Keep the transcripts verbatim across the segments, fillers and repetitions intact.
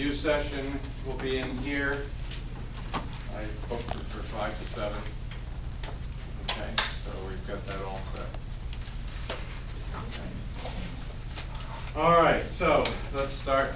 review session will be in here. I booked it for five to seven. Okay, so we've got that all set. Okay. All right, so let's start.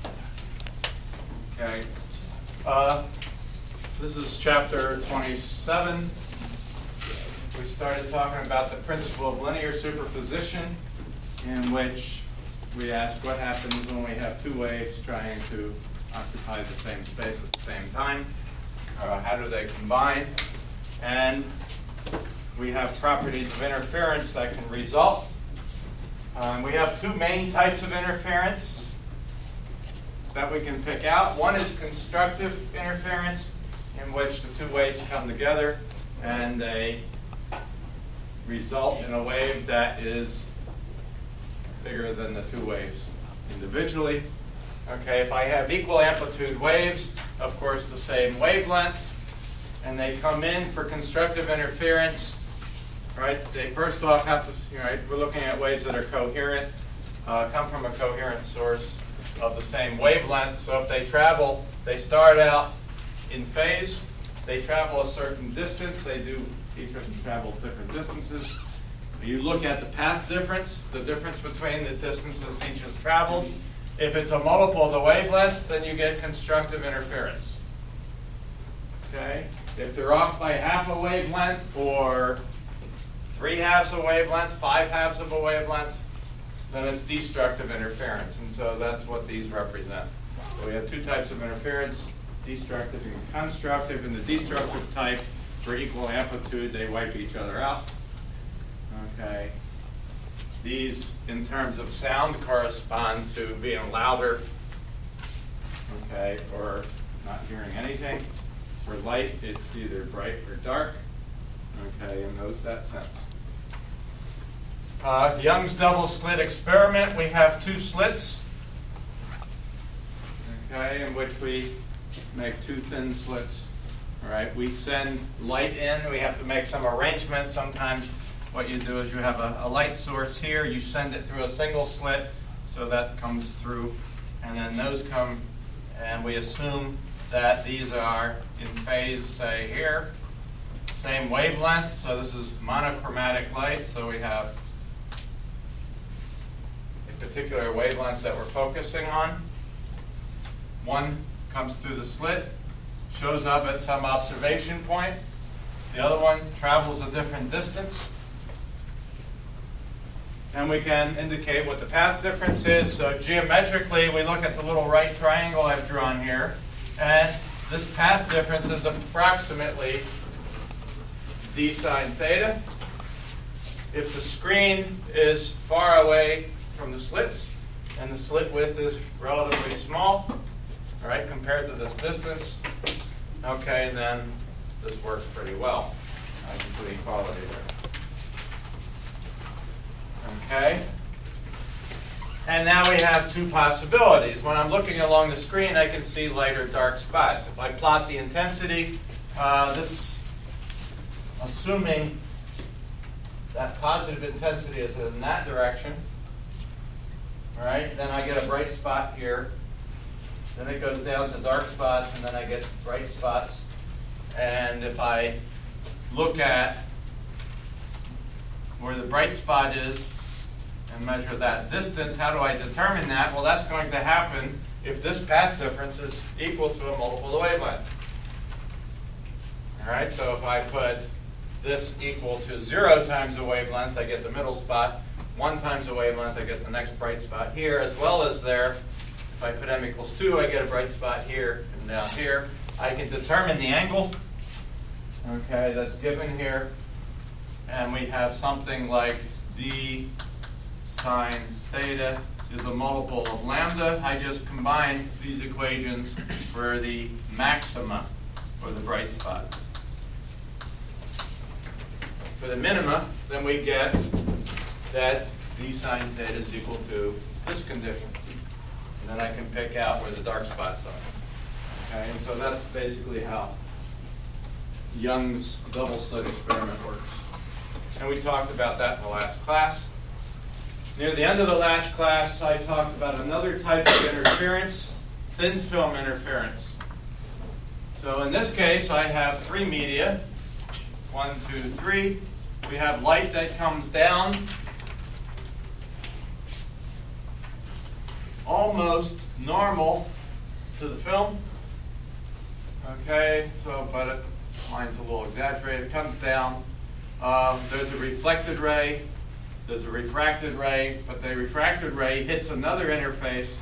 Okay. Uh, this is chapter twenty-seven. We started talking about the principle of linear superposition, in which we asked what happens when we have two waves trying to occupy the same space at the same time. Uh, how do they combine? And we have properties of interference that can result. Um, we have two main types of interference that we can pick out. One is constructive interference, in which the two waves come together and they result in a wave that is bigger than the two waves individually. Okay, if I have equal amplitude waves, of course the same wavelength, and they come in for constructive interference, right? They first off have to, right, we're looking at waves that are coherent, uh, come from a coherent source of the same wavelength. So if they travel, they start out in phase, they travel a certain distance, they do, each of them travel different distances. You look at the path difference, the difference between the distances each has traveled. If it's a multiple of the wavelength, then you get constructive interference. Okay? If they're off by half a wavelength, or three halves a wavelength, five halves of a wavelength, then it's destructive interference. And so that's what these represent. So we have two types of interference, destructive and constructive. In the destructive type, for equal amplitude, they wipe each other out. Okay. These, in terms of sound, correspond to being louder, okay, or not hearing anything. For light, it's either bright or dark, okay, in those that sense. Uh, Young's double slit experiment, we have two slits, okay, in which we make two thin slits. All right, we send light in, we have to make some arrangement. Sometimes what you do is you have a, a light source here, you send it through a single slit, so that comes through, and then those come, and we assume that these are in phase, say here, same wavelength, so this is monochromatic light, so we have a particular wavelength that we're focusing on. One comes through the slit, shows up at some observation point, the other one travels a different distance. And we can indicate what the path difference is. So geometrically, we look at the little right triangle I've drawn here, and this path difference is approximately d sine theta. If the screen is far away from the slits, and the slit width is relatively small, all right, compared to this distance, okay, then this works pretty well. I can put equality there. Okay? And now we have two possibilities. When I'm looking along the screen, I can see light or dark spots. If I plot the intensity, uh, this, assuming that positive intensity is in that direction, all right, then I get a bright spot here. Then it goes down to dark spots, and then I get bright spots. And if I look at where the bright spot is and measure that distance, how do I determine that? Well, that's going to happen if this path difference is equal to a multiple of the wavelength. All right, so if I put this equal to zero times the wavelength, I get the middle spot. One times the wavelength, I get the next bright spot here, as well as there. If I put m equals two, I get a bright spot here and down here. I can determine the angle, okay, that's given here. And we have something like d sine theta is a multiple of lambda. I just combine these equations for the maxima for the bright spots. For the minima, then we get that d sine theta is equal to this condition. And then I can pick out where the dark spots are. Okay, and so that's basically how Young's double slit experiment works. And we talked about that in the last class. Near the end of the last class, I talked about another type of interference thin film interference. So in this case, I have three media. One, two, three. We have light that comes down almost normal to the film. Okay, so but it, mine's a little exaggerated. It comes down. Um, there's a reflected ray. There's a refracted ray, but the refracted ray hits another interface,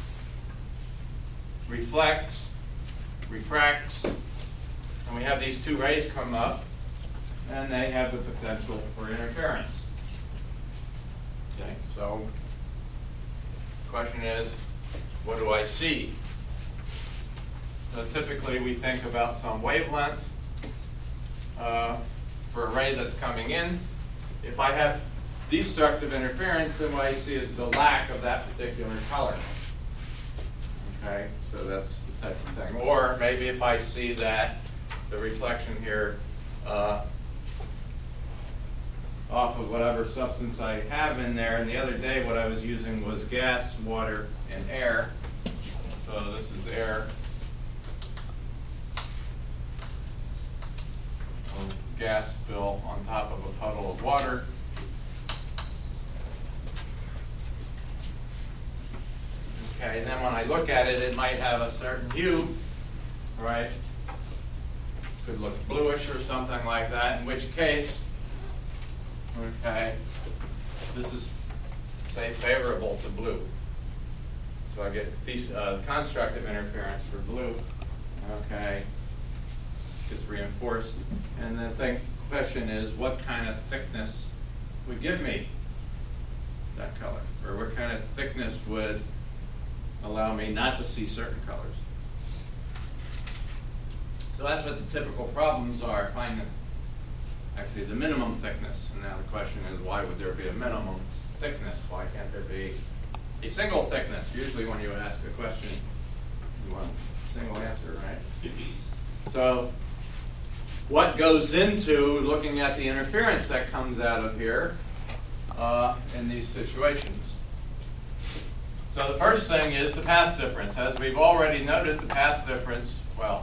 reflects, refracts, and we have these two rays come up, and they have the potential for interference. Okay, so the question is, what do I see? So typically we think about some wavelength uh, for a ray that's coming in. If I have destructive interference, then what I see is the lack of that particular color. Okay, so that's the type of thing. Or maybe if I see that the reflection here uh, off of whatever substance I have in there, and the other day what I was using was gas, water, and air. So this is air. A gas spill on top of a puddle of water. Okay, and then when I look at it, it might have a certain hue, right? Could look bluish or something like that, in which case, okay, this is, say, favorable to blue. So I get piece, uh, constructive interference for blue, okay, gets reinforced. And the thing, question is, what kind of thickness would give me that color? Or what kind of thickness would allow me not to see certain colors? So that's what the typical problems are, finding actually the minimum thickness. And now the question is, why would there be a minimum thickness? Why can't there be a single thickness? Usually when you ask a question, you want a single answer, right? So what goes into looking at the interference that comes out of here uh, in these situations? So the first thing is the path difference. As we've already noted, the path difference, well,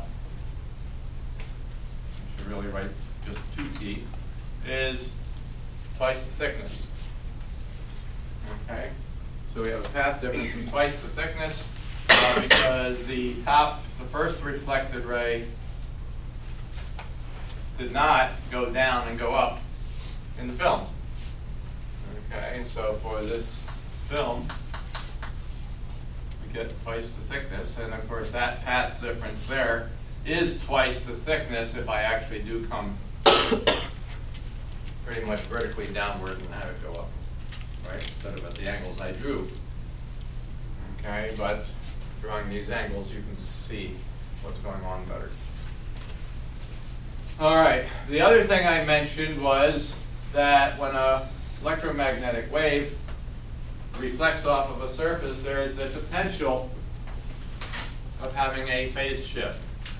I should really write just two T, is twice the thickness. Okay? So we have a path difference of twice the thickness uh, because the top, the first reflected ray did not go down and go up in the film. Okay, so for this film, we get twice the thickness, and of course that path difference there is twice the thickness if I actually do come pretty much vertically downward and have it go up, right? Instead of at the angles I drew. Okay, but drawing these angles, you can see what's going on better. All right, the other thing I mentioned was that when an electromagnetic wave reflects off of a surface, there is the potential of having a phase shift.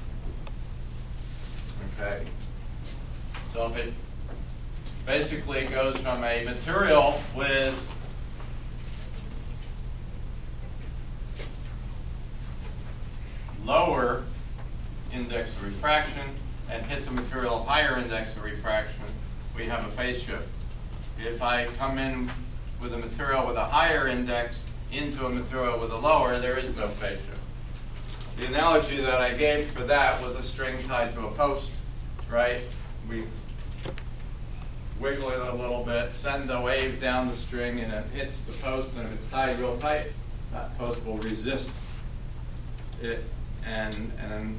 Okay, so if it basically goes from a material with lower index of refraction and hits a material higher index of refraction, we have a phase shift. If I come in with a material with a higher index into a material with a lower, there is no phase shift. The analogy that I gave for that was a string tied to a post, right? We wiggle it a little bit, send a wave down the string, and it hits the post, and if it's tied real tight, that post will resist it and, and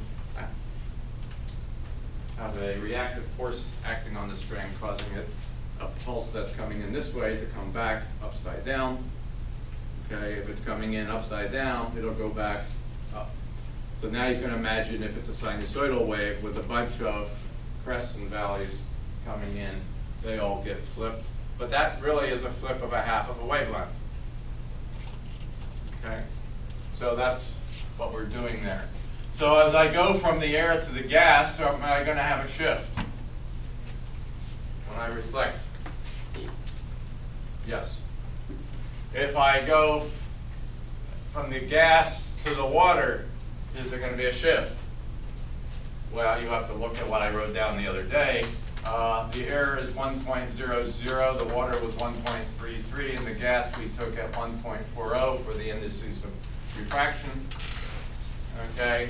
have a reactive force acting on the string, causing it a pulse that's coming in this way to come back upside down. Okay, if it's coming in upside down, it'll go back up. So now you can imagine if it's a sinusoidal wave with a bunch of crests and valleys coming in, they all get flipped. But that really is a flip of a half of a wavelength. Okay, so that's what we're doing there. So as I go from the air to the gas, am I going to have a shift when I reflect? Yes. If I go from the gas to the water, is there going to be a shift? Well, you have to look at what I wrote down the other day. Uh, the air is one point zero zero, the water was one point three three, and the gas we took at one point four zero for the indices of refraction. Okay.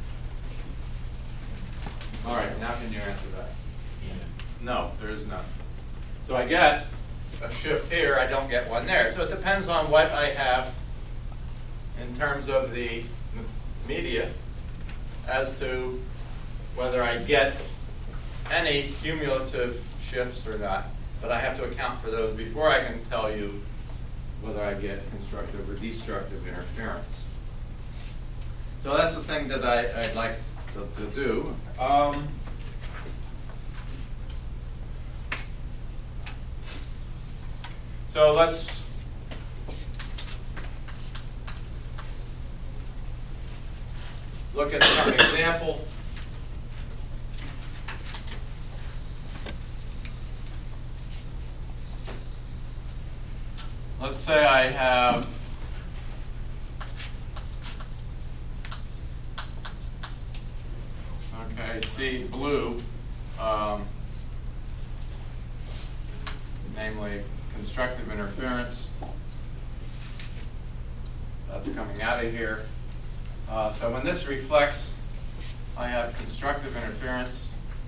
All right, now can you answer that? No, there is none. So I get a shift here, I don't get one there. So it depends on what I have in terms of the media as to whether I get any cumulative shifts or not. But I have to account for those before I can tell you whether I get constructive or destructive interference. So that's the thing that I, I'd like to, to do. Um, so let's look at some example. Let's say I have okay, see blue, um, namely constructive interference. That's coming out of here. Uh, so when this reflects, I have constructive interference.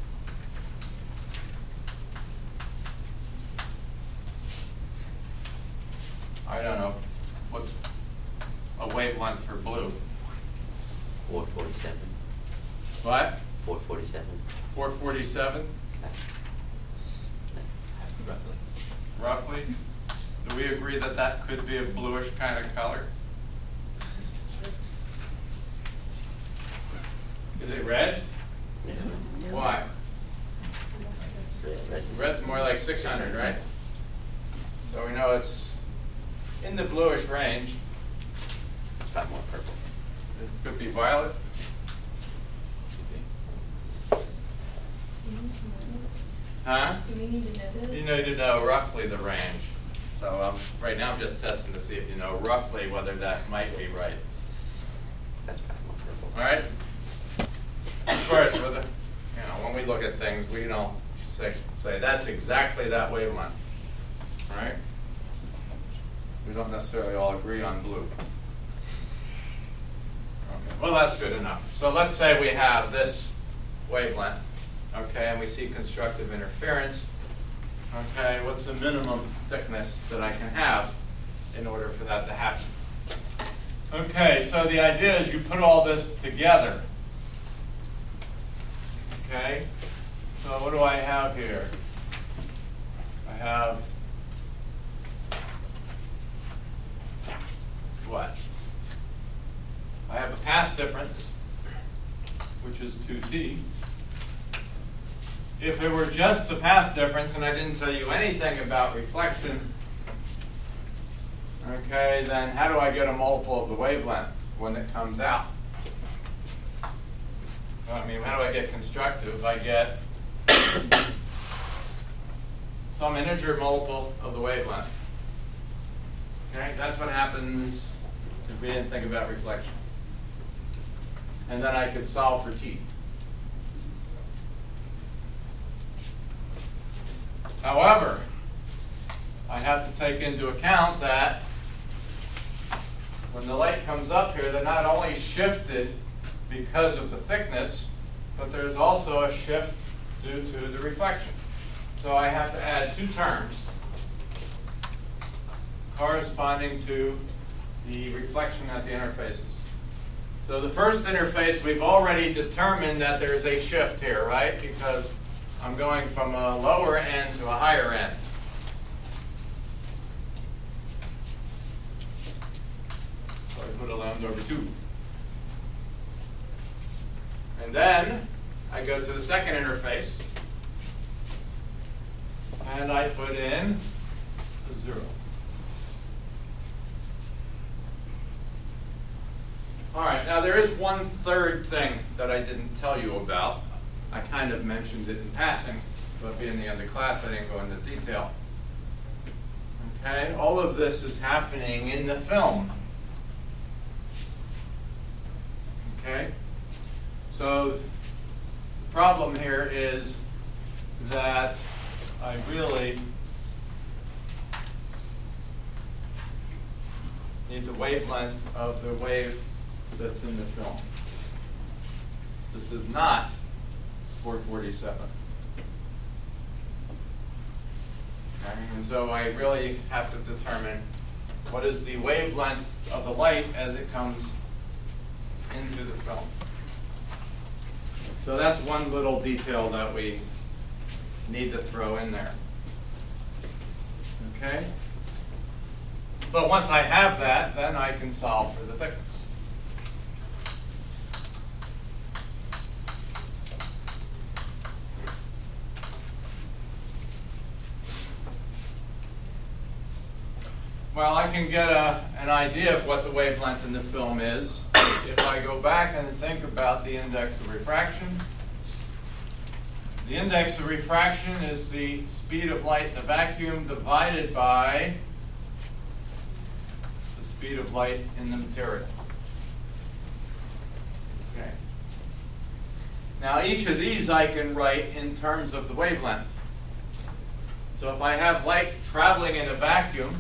I don't know, what's a wavelength for blue? four forty-seven. What? four forty-seven. four forty-seven? Roughly. Roughly? Do we agree that that could be a bluish kind of color? Is it red? No. Why? Red's, Red's more like six hundred, right? So we know it's in the bluish range. It's got more purple. It could be violet. Huh? Do we need to know this? You need to know roughly the range. So um, right now I'm just testing to see if you know roughly whether that might be right. That's got more purple. All right? Of course, with a, you know, when we look at things, we don't say, say that's exactly that wavelength. All right? We don't necessarily all agree on blue. Okay. Well, that's good enough. So let's say we have this wavelength, okay, and we see constructive interference. Okay, what's the minimum thickness that I can have in order for that to happen? Okay, so the idea is you put all this together. Okay, so what do I have here? I have what? I have a path difference, which is two t. If it were just the path difference and I didn't tell you anything about reflection, okay, then how do I get a multiple of the wavelength when it comes out? Well, I mean, how do I get constructive? I get some integer multiple of the wavelength. Okay, that's what happens if we didn't think about reflection. And then I could solve for t. However, I have to take into account that when the light comes up here, they're not only shifted because of the thickness, but there's also a shift due to the reflection. So I have to add two terms corresponding to the reflection at the interfaces. So the first interface, we've already determined that there's a shift here, right? Because I'm going from a lower end to a higher end. So I put a lambda over two. And then I go to the second interface, and I put in a zero. All right, now there is one third thing that I didn't tell you about. I kind of mentioned it in passing, but being the end of class, I didn't go into detail. Okay, all of this is happening in the film. Okay, So the problem here is that I really need the wavelength of the wave that's in the film. This is not four forty-seven. Okay? And so I really have to determine what is the wavelength of the light as it comes into the film. So that's one little detail that we need to throw in there. Okay? But once I have that, then I can solve for the thickness. Well, I can get a, an idea of what the wavelength in the film is if I go back and think about the index of refraction. The index of refraction is the speed of light in a vacuum divided by the speed of light in the material. Okay. Now, each of these I can write in terms of the wavelength. So if I have light traveling in a vacuum,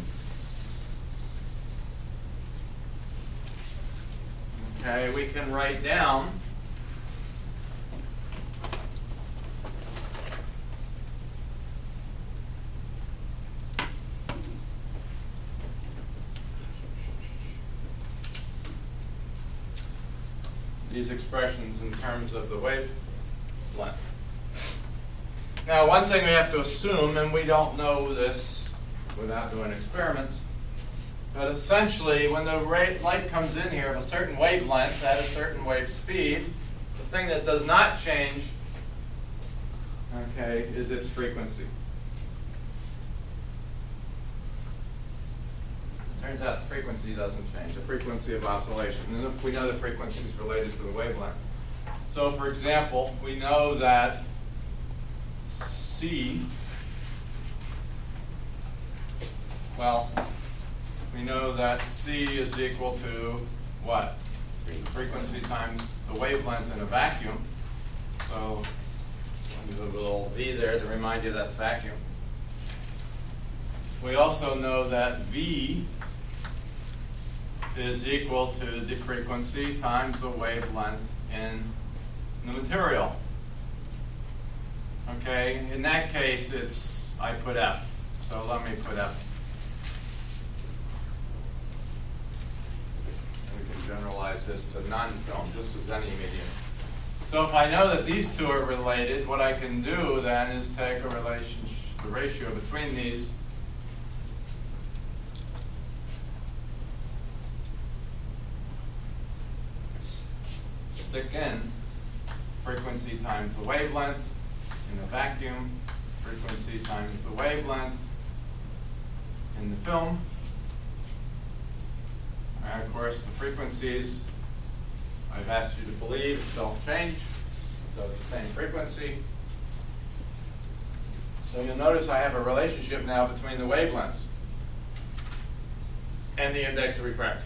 okay, we can write down these expressions in terms of the wavelength. Now, one thing we have to assume, and we don't know this without doing experiments, but essentially, when the light comes in here of a certain wavelength at a certain wave speed, the thing that does not change, okay, is its frequency. It turns out the frequency doesn't change, the frequency of oscillation. And we know the frequency is related to the wavelength. So, for example, we know that C, well, we know that C is equal to what? Frequency times the wavelength in a vacuum. So there's a little V there to remind you that's vacuum. We also know that V is equal to the frequency times the wavelength in the material. Okay, in that case, it's, I put F. So let me put F. Generalize this to non-film, just as any medium. So if I know that these two are related, what I can do then is take a relationship, the ratio between these, stick in frequency times the wavelength in a vacuum, frequency times the wavelength in the film. And of course, the frequencies, I've asked you to believe, don't change. So it's the same frequency. So you'll notice I have a relationship now between the wavelengths and the index of refraction.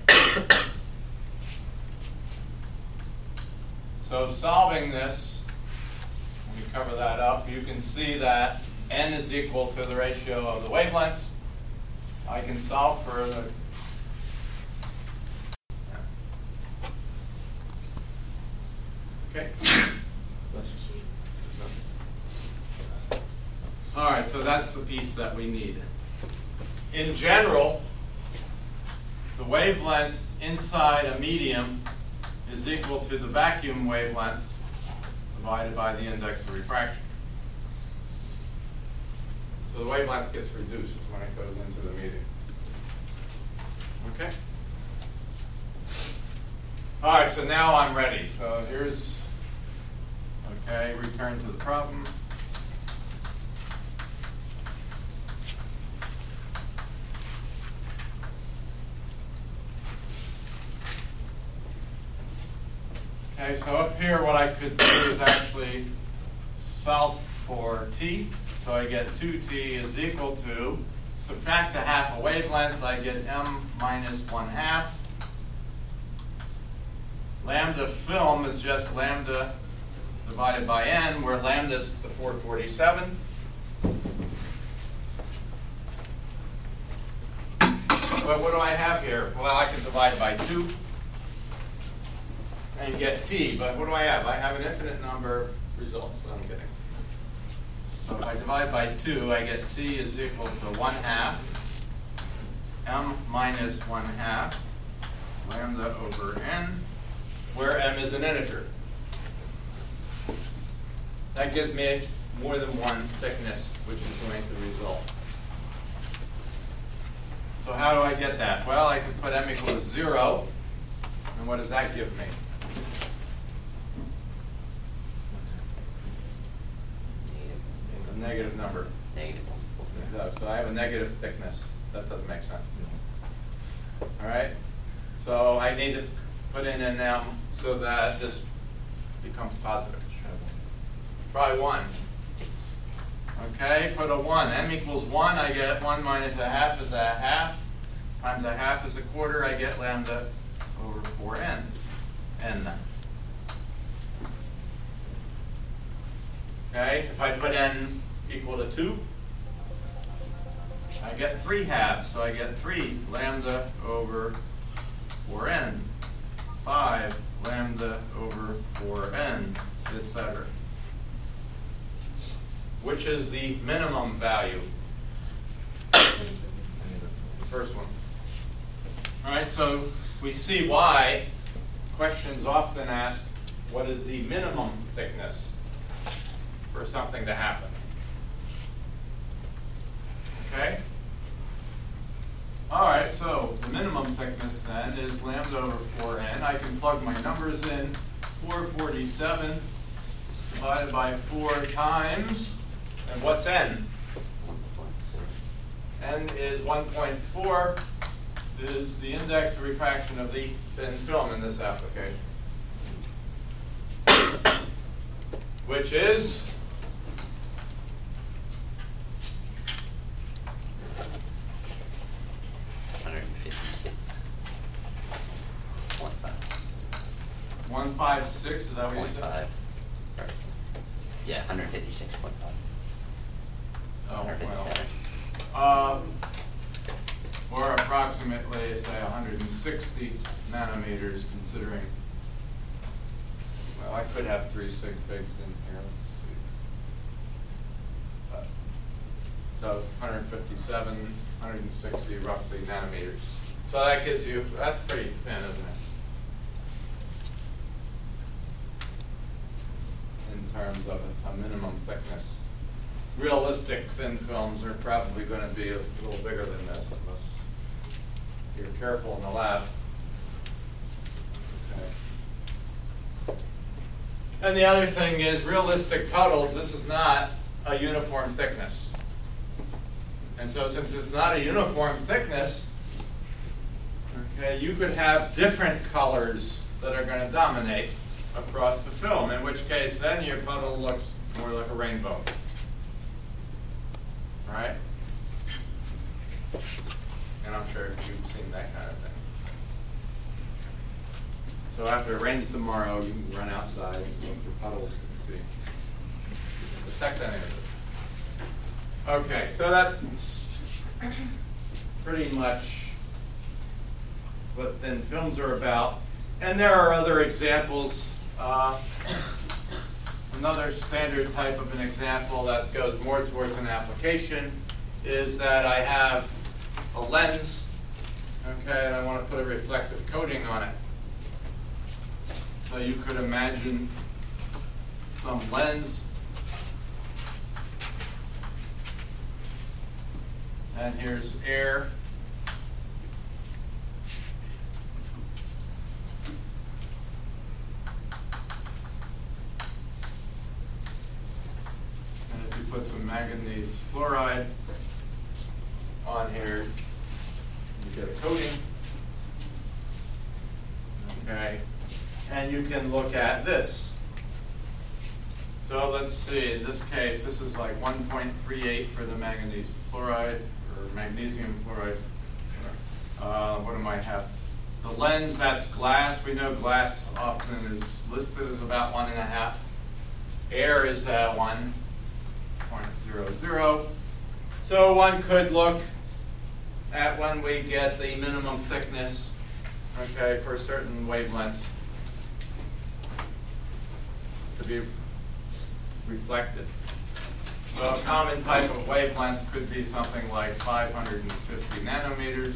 So solving this, let me cover that up. You can see that n is equal to the ratio of the wavelengths. I can solve for the Okay. All right, so that's the piece that we need. In general, the wavelength inside a medium is equal to the vacuum wavelength divided by the index of refraction. So the wavelength gets reduced when it goes into the medium. Okay? All right, so now I'm ready. So here's Okay, return to the problem. Okay, so up here what I could do is actually solve for t. So I get two t is equal to, subtract a half a wavelength, I get m minus one half. Lambda film is just lambda divided by n, where lambda is the four forty-seven. But what do I have here? Well, I can divide by two and get t, but what do I have? I have an infinite number of results. I'm kidding. So if I divide by two, I get t is equal to one half m minus one half lambda over n, where m is an integer. That gives me more than one thickness, which is going to result. So how do I get that? Well, I can put m equal to zero, and what does that give me? A negative number. Negative one. So I have a negative thickness. That doesn't make sense. All right? So I need to put in an m so that this becomes positive. Try one. Okay, put a one. M equals one. I get one minus a half is a half. Times a half is a quarter. I get lambda over four n. N. Okay, if I put n equal to two, I get three halves. So I get three lambda over four n. five lambda over four n, et cetera. Which is the minimum value? The first one. All right, so we see why questions often ask, what is the minimum thickness for something to happen? Okay? All right, so the minimum thickness then is lambda over four n. I can plug my numbers in. four forty-seven divided by four times, and what's n? N is one point four. Is the index of refraction of the thin film in this application, which is one hundred fifty-six point five. one fifty-six, is that what you Point said? five. Right. Yeah, one hundred fifty-six point five. So Oh, one hundred fifty-seven. well. Um, or approximately, say, one hundred sixty nanometers, considering, well, I could have three sig figs in here. Let's see. Uh, so one hundred fifty-seven, one hundred sixty roughly nanometers. So that gives you, that's pretty thin, isn't it? In terms of a, a minimum thickness. Realistic thin films are probably going to be a little bigger than this, unless you're careful in the lab. Okay. And the other thing is, realistic puddles, this is not a uniform thickness. And so since it's not a uniform thickness, okay, you could have different colors that are going to dominate across the film, in which case then your puddle looks more like a rainbow. Right? And I'm sure you've seen that kind of thing. So after it rains tomorrow, you can run outside and look for puddles and see. Let's check that in. Okay, so that's pretty much what thin films are about. And there are other examples. Uh, Another standard type of an example that goes more towards an application is that I have a lens, okay, and I want to put a reflective coating on it. So you could imagine some lens, and here's air. Put some manganese fluoride on here, you get a coating, okay, and you can look at this. So let's see, in this case, this is like one point three eight for the manganese fluoride, or magnesium fluoride. Uh, what do I have? The lens, that's glass. We know glass often is listed as about one and a half Air is at one point zero zero. So one could look at when we get the minimum thickness, okay, for certain wavelengths to be reflected. So a common type of wavelength could be something like five hundred fifty nanometers.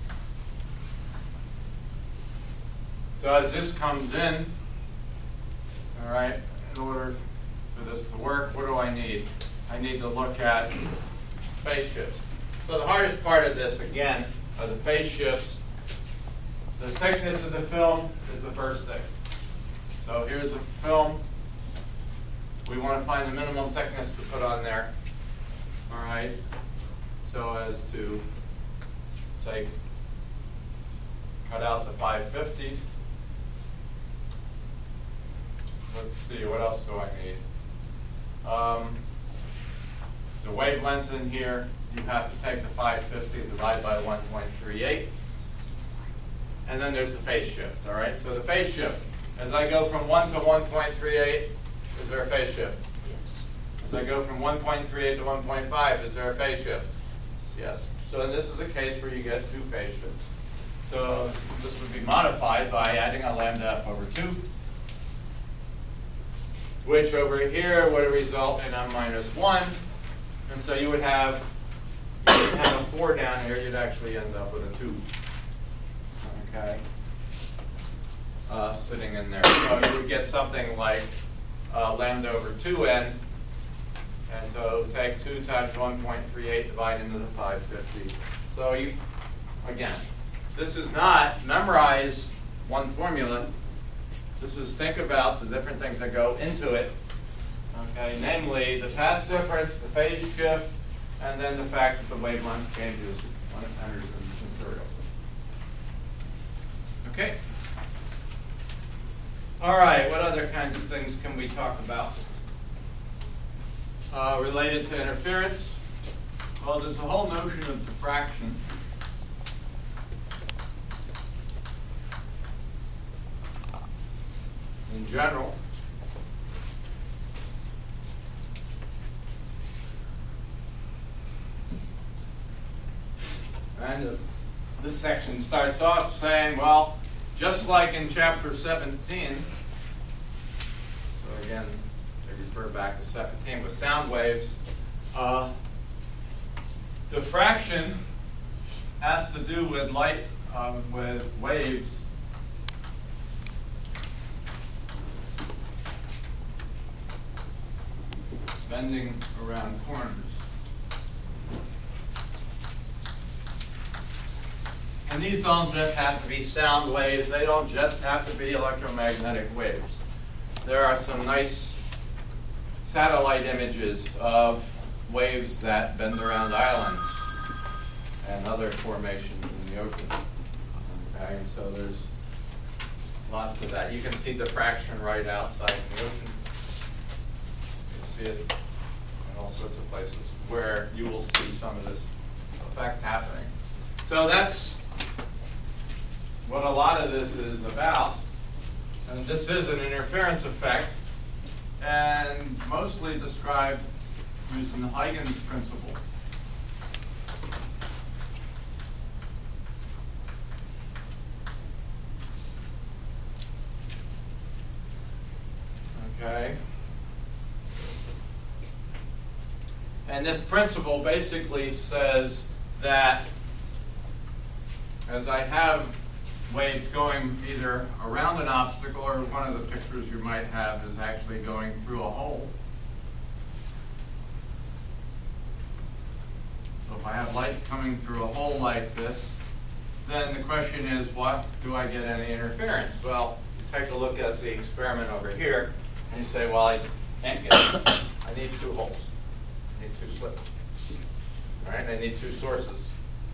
So as this comes in, all right, in order for this to work, what do I need? I need to look at phase shifts. So the hardest part of this, again, are the phase shifts. The thickness of the film is the first thing. So here's a film. We want to find the minimum thickness to put on there, all right, so as to, say, cut out the five fifty. Let's see, what else do I need? Um, the wavelength in here, you have to take the five fifty and divide by one point three eight. And then there's the phase shift, all right? So the phase shift, as I go from one to one point three eight, is there a phase shift? Yes. As I go from one point three eight to one point five, is there a phase shift? Yes. So then this is a case where you get two phase shifts. So this would be modified by adding a lambda f over two, which over here would result in m minus one. And so you would have, you would have a four down here, you'd actually end up with a two. Okay? Uh, sitting in there. So you would get something like uh, lambda over two n. And so take two times one point three eight, divide into the five fifty. So you, again, this is not memorize one formula. This is think about the different things that go into it. Okay, namely the path difference, the phase shift, and then the fact that the wavelength changes when it enters the material. Okay. All right, what other kinds of things can we talk about? Uh, related to interference, well, there's a whole notion of diffraction. In general. And uh, this section starts off saying, well, just like in chapter seventeen, so again, I refer back to seventeen with sound waves, uh, diffraction has to do with light, um, with waves bending around corners. And these don't just have to be sound waves, they don't just have to be electromagnetic waves. There are some nice satellite images of waves that bend around islands and other formations in the ocean. Okay, and so there's lots of that. You can see diffraction right outside in the ocean. See it in all sorts of places where you will see some of this effect happening. So that's what a lot of this is about. And this is an interference effect, and mostly described using the Huygens principle. Okay. And this principle basically says that as I have waves going either around an obstacle, or one of the pictures you might have is actually going through a hole. So if I have light coming through a hole like this, then the question is, what do I get any interference? Well, you take a look at the experiment over here, and you say, well, I can't get it. I need two holes. I need two slits. All right, I need two sources.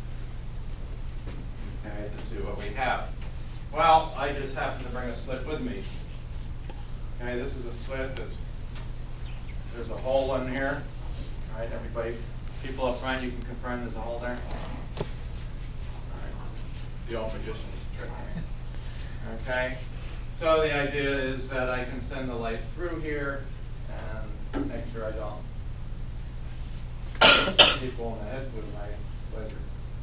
Okay, to see what we have. Well, I just happen to bring a slit with me. Okay, this is a slit that's, there's a hole in here. All right, everybody, people up front, you can confirm there's a hole there. All right, the old magician's trick. Okay, so the idea is that I can send the light through here, and make sure I don't hit people in the head with my laser.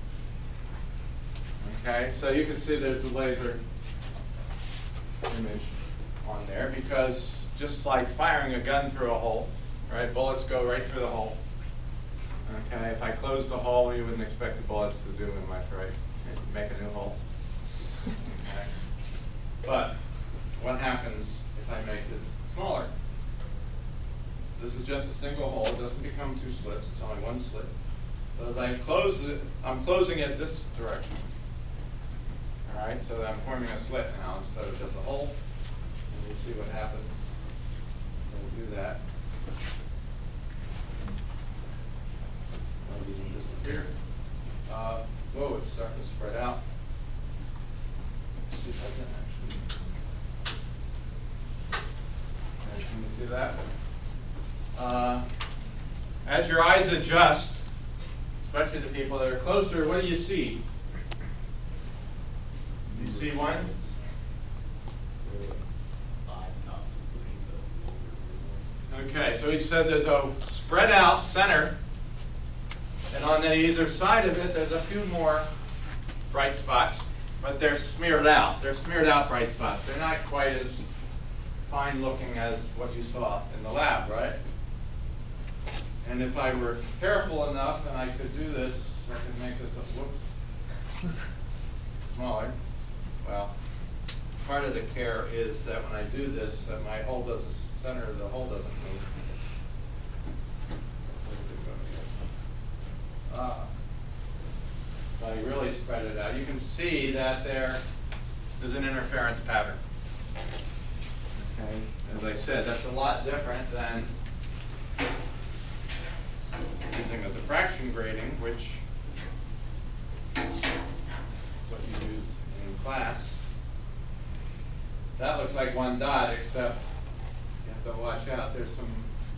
Okay, so you can see there's a laser image on there because just like firing a gun through a hole, right? Bullets go right through the hole. Okay, if I close the hole, you wouldn't expect the bullets to do much, right? Make a new hole. Okay. But what happens if I make this smaller? This is just a single hole. It doesn't become two slits. It's only one slit. So as I close it, I'm closing it this direction. All right, so I'm forming a slit now instead of just a hole. And we'll see what happens when we do that. These will disappear. Uh, whoa, it's starting to spread out. Let's see if I can actually. Can you see that? Uh, as your eyes adjust, especially the people that are closer, what do you see? You see one? Okay, so he said there's a spread out center, and on the either side of it, there's a few more bright spots, but they're smeared out. They're smeared out bright spots. They're not quite as fine looking as what you saw in the lab, right? And if I were careful enough, and I could do this, I could make this a whoops smaller. Well, part of the care is that when I do this, that my hole doesn't, center of the hole doesn't move. Ah. So I really spread it out. You can see that there is an interference pattern. Okay, as I said, that's a lot different than using a diffraction grating, which is what you used in class. That looks like one dot, except you have to watch out. There's some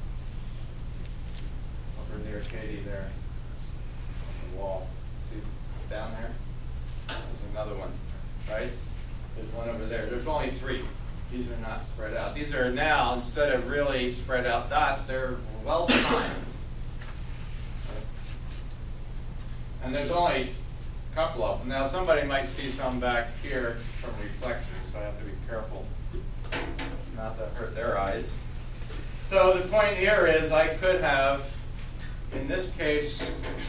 over near Katie there on the wall. See down there? There's another one, right? There's one over there. There's only three. These are not spread out. These are now, instead of really spread out dots, they're well defined. And there's only a couple of them. Now somebody might see some back here from reflection, so I have to be careful not to hurt their eyes. So the point here is I could have, in this case,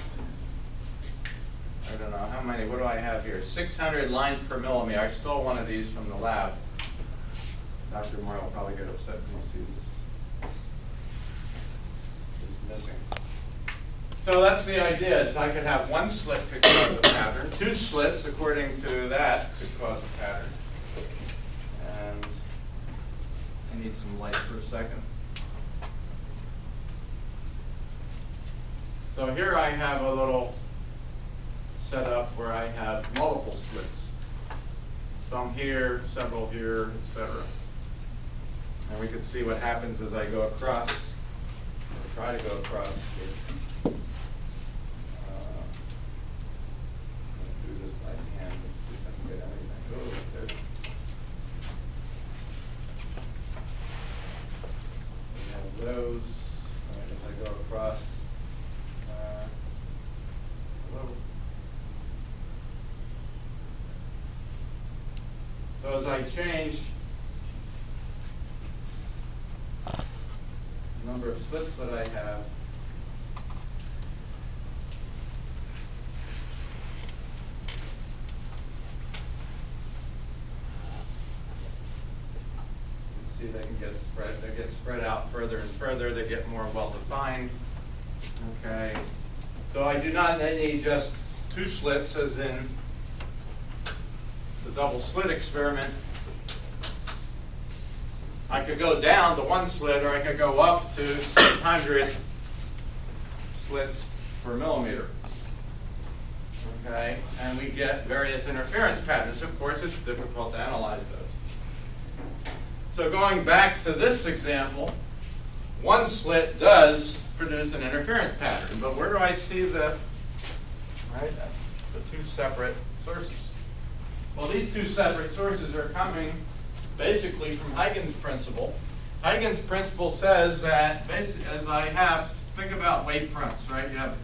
I don't know, how many, what do I have here? six hundred lines per millimeter. I stole one of these from the lab. Doctor Moore will probably get upset when he sees this. It's missing. So that's the idea. I could have one slit could cause a pattern. Two slits, according to that, could cause a pattern. And I need some light for a second. So here I have a little setup where I have multiple slits. Some here, several here, et cetera. And we can see what happens as I go across, or try to go across here. Uh, I'm going to do this by hand and see if I can get anything. Oh, there's. We have those. And as I go across, uh, hello. So as I change the number of slits that I have, you see they can get spread, they get spread out further and further, they get more well defined. Okay. So I do not need just two slits as in the double slit experiment. I could go down to one slit, or I could go up to six hundred slits per millimeter. Okay, and we get various interference patterns. Of course, it's difficult to analyze those. So going back to this example, one slit does produce an interference pattern, but where do I see the, right, the two separate sources? Well, these two separate sources are coming basically from Huygens' principle, Huygens principle says that, basically, as I have, think about wavefronts, right? You have,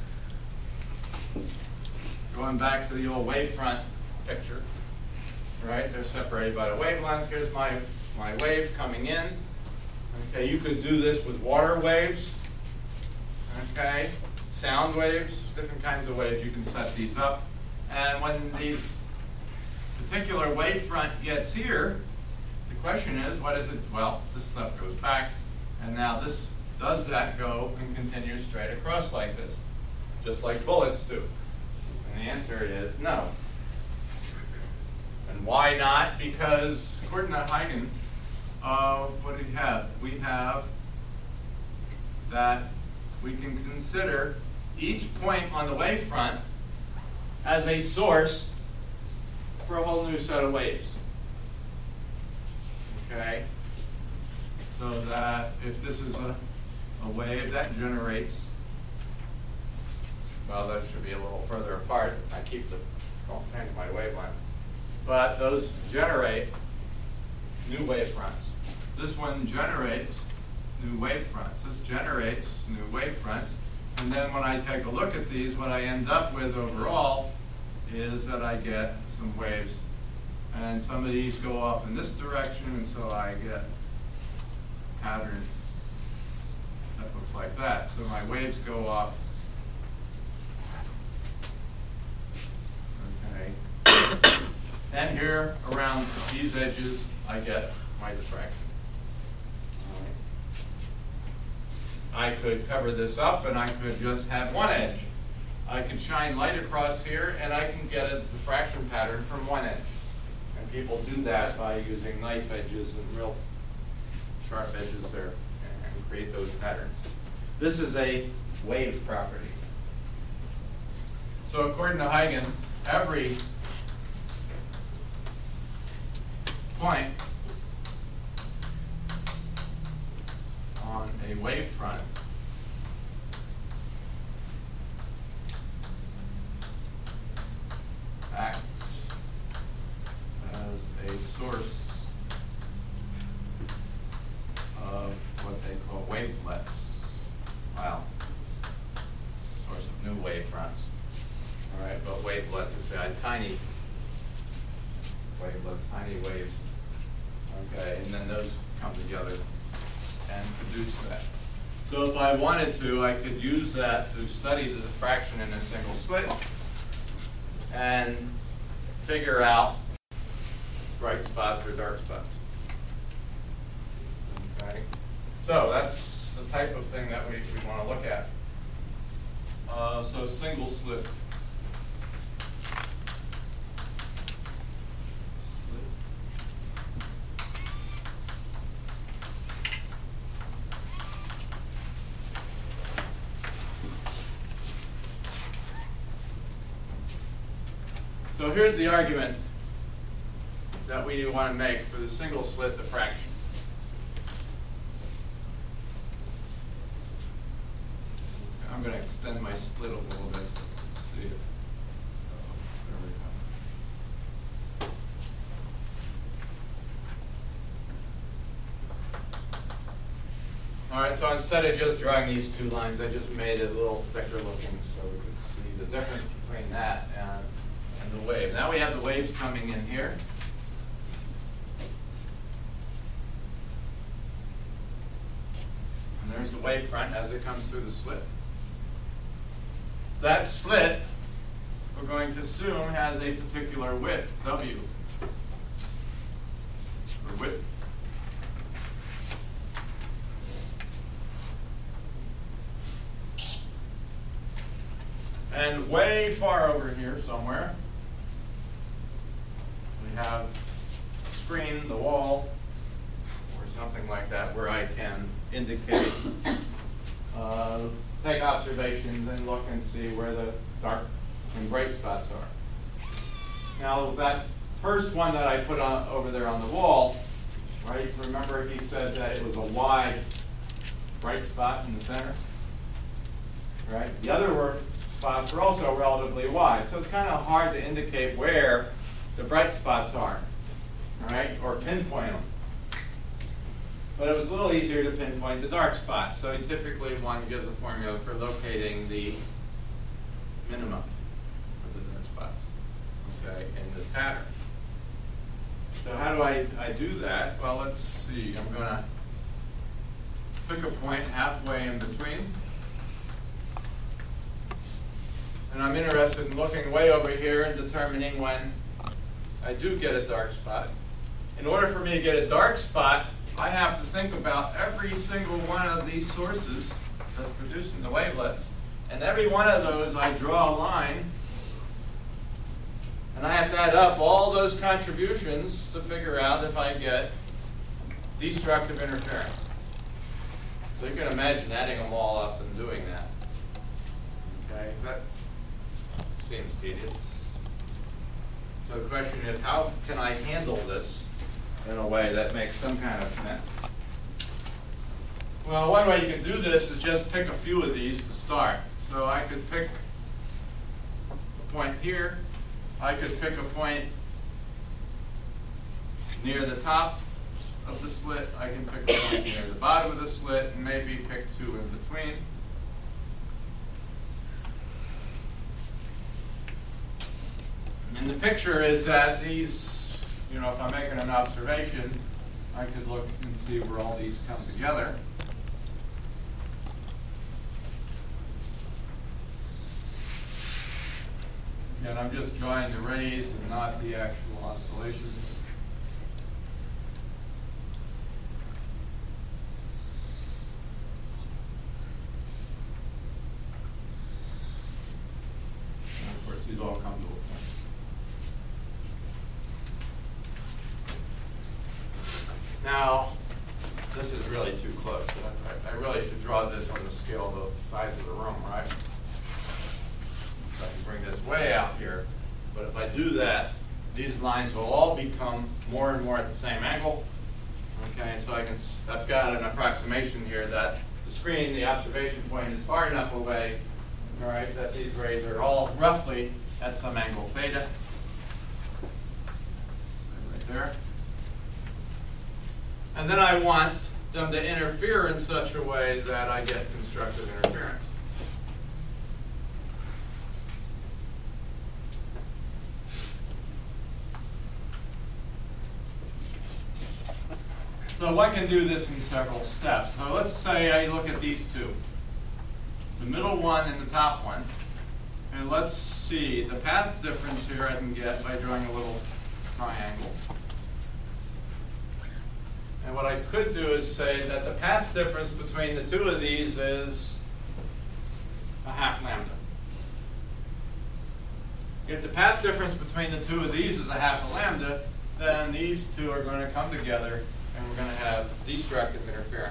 going back to the old wavefront picture, right? They're separated by the wavelength. Here's my, my wave coming in. Okay, you could do this with water waves, okay? Sound waves, different kinds of waves. You can set these up. And when these particular wavefront gets here, the question is, what is it? Well, this stuff goes back, and now this does that go and continues straight across like this, just like bullets do? And the answer is no. And why not? Because according to Huygens, uh, what do we have? We have that we can consider each point on the wavefront as a source for a whole new set of waves. Okay? So that if this is a, a wave that generates, well, that should be a little further apart. I keep the, don't change my wavelength. But those generate new wavefronts. This one generates new wavefronts. This generates new wavefronts. And then when I take a look at these, what I end up with overall is that I get some waves. And some of these go off in this direction, and so I get a pattern that looks like that. So my waves go off. Okay. And here around these edges, I get my diffraction. All right. I could cover this up, and I could just have one edge. I can shine light across here, and I can get a diffraction pattern from one edge. And people do that by using knife edges and real sharp edges there and create those patterns. This is a wave property. So according to Huygens, every point on a wavefront acts as a source of what they call wavelets. Wow. Source of new wavefronts. All right, but wavelets, it's a tiny wavelets, tiny waves. Okay, and then those come together and produce that. So if I wanted to, I could use that to study the diffraction in a single slit and figure out bright spots or dark spots. Okay, so that's the type of thing that we, we want to look at. Uh, so single slit. So here's the argument that we want to make for the single slit diffraction. I'm going to extend my slit a little bit to see it. There we go. All right, so instead of just drawing these two lines, I just made it a little thicker looking so we could see the difference between that and the wave. Now we have the waves coming in here. And there's the wavefront as it comes through the slit. That slit, we're going to assume, has a particular width, W, or width. And way far over here somewhere, we have a screen, the wall, or something like that, where I can indicate, uh, take observations and look and see where the dark and bright spots are. Now, that first one that I put on over there on the wall, right, remember he said that it was a wide bright spot in the center, right? The other were spots are also relatively wide, so it's kind of hard to indicate where the bright spots are, all right, or pinpoint them. But it was a little easier to pinpoint the dark spot. So typically one gives a formula for locating the minimum of the dark spots, okay, in this pattern. So how do I, I do that? Well, let's see. I'm going to pick a point halfway in between. And I'm interested in looking way over here and determining when I do get a dark spot. In order for me to get a dark spot, I have to think about every single one of these sources that's producing the wavelets. And every one of those, I draw a line. And I have to add up all those contributions to figure out if I get destructive interference. So you can imagine adding them all up and doing that. Okay, that seems tedious. So the question is, how can I handle this in a way that makes some kind of sense? Well, one way you can do this is just pick a few of these to start. So I could pick a point here. I could pick a point near the top of the slit. I can pick a point near the bottom of the slit, and maybe pick two in between. And the picture is that these, you know, if I'm making an observation, I could look and see where all these come together. And I'm just drawing the rays and not the actual oscillations. And of course, these all come to a point. Now, this is really too close. I, I really should draw this on the scale of the size of the room, right? I can bring this way out here, but if I do that, these lines will all become more and more at the same angle. Okay, and so I can, I've got an approximation here that the screen, the observation point, is far enough away, all right, that these rays are all roughly at some angle theta. Right there. And then I want them to interfere in such a way that I get constructive interference. So one can do this in several steps. So let's say I look at these two, the middle one and the top one, and let's see the path difference here I can get by drawing a little triangle. And what I could do is say that the path difference between the two of these is a half lambda. If the path difference between the two of these is a half a lambda, then these two are going to come together and we're going to have destructive interference.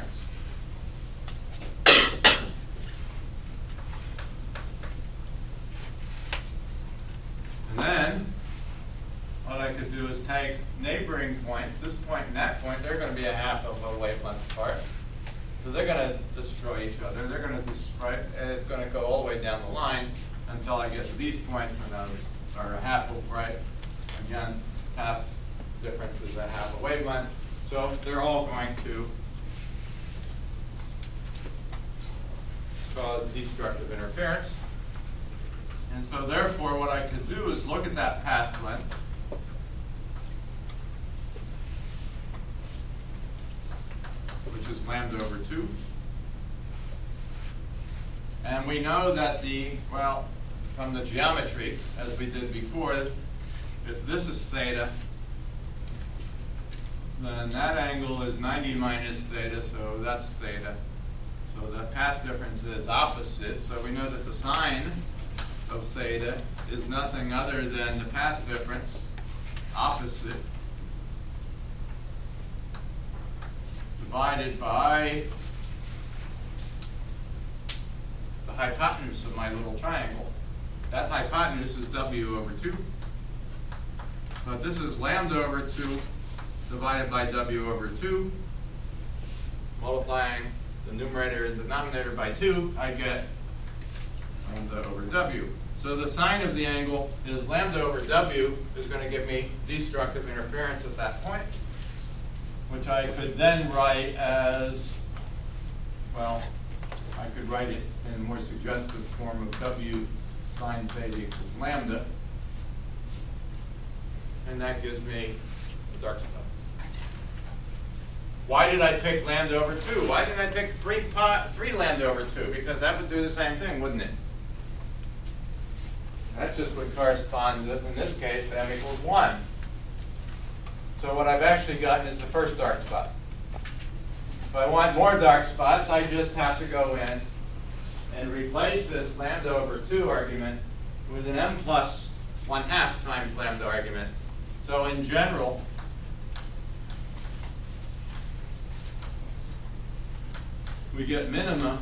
And then what I could do is take neighboring points, this point and that point, they're going to be a half of a wavelength apart. So they're going to destroy each other. They're going to destroy, and it's going to go all the way down the line until I get to these points, and those are a half of, right? Again, path difference is a half a wavelength. So they're all going to cause destructive interference. And so therefore what I could do is look at that path length which is lambda over two. And we know that the, well, from the geometry, as we did before, if this is theta, then that angle is ninety minus theta, so that's theta. So the path difference is opposite. So we know that the sine of theta is nothing other than the path difference opposite divided by the hypotenuse of my little triangle. That hypotenuse is W over two. But this is lambda over two divided by W over two. Multiplying the numerator and the denominator by two, I get lambda over W. So the sine of the angle is lambda over W is going to give me destructive interference at that point. which I could then write as, well, I could write it in a more suggestive form of W sine theta equals lambda. And that gives me the dark spot. Why did I pick lambda over two? Why didn't I pick three, pi, three lambda over two? Because that would do the same thing, wouldn't it? That just would correspond, in this case, to m equals one. So what I've actually gotten is the first dark spot. If I want more dark spots, I just have to go in and replace this lambda over two argument with an m plus one half times lambda argument. So in general, we get minima